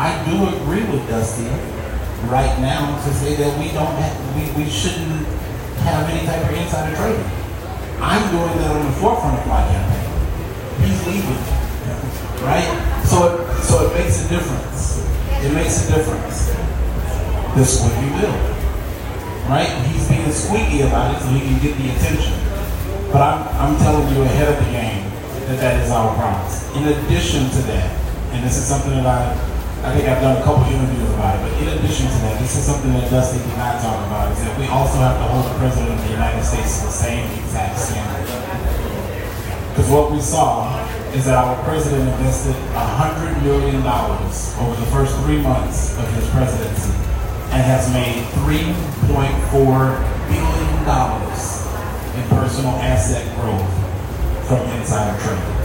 I do agree with Dusty right now to say that we shouldn't have any type of insider trading. I'm doing that on the forefront of my campaign. He's leaving, right? So it makes a difference. It makes a difference. The squeaky wheel, right? He's being squeaky about it so he can get the attention. But I'm telling you ahead of the game that is our promise. In addition to that, and this is something that I think I've done a couple interviews about it, but in addition to that, this is something that Dusty did not talk about, is that we also have to hold the President of the United States to the same exact standard. Because what we saw is that our President invested $100 million over the first 3 months of his presidency and has made $3.4 billion in personal asset growth from insider trading.